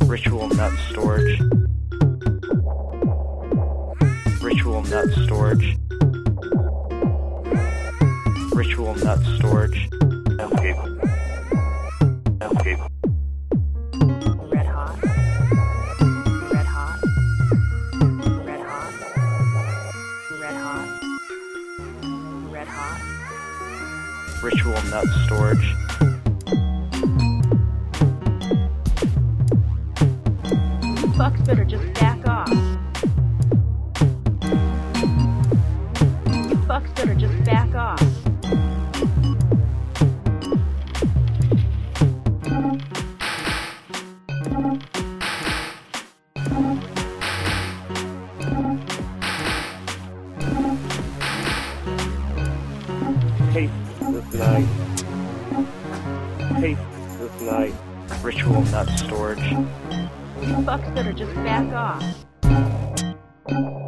Ritual nut storage. Ritual nut storage. Ritual nut storage. Escape. Escape. Red hot. Red hot. Red hot. Red hot. Red hot. Ritual nut storage. Fucks better just back off. Fucks better just back off. Taste this night. Taste this night. Ritual nut storage. Fucks better just back off.